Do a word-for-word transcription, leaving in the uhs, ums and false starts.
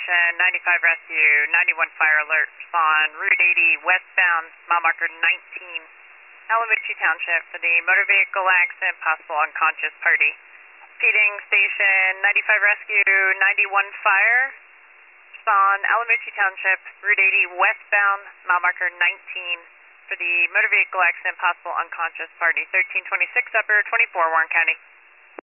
Station, ninety-five Rescue, ninety-one Fire Alert, respond, Route eighty, westbound, mile marker nineteen, Alamucci Township for the motor vehicle accident, possible unconscious party. Feeding Station, ninety-five Rescue, ninety-one Fire, respond, Alamucci Township, Route eighty, westbound, mile marker nineteen, for the motor vehicle accident, possible unconscious party. thirteen twenty-six upper, twenty-four, Warren County.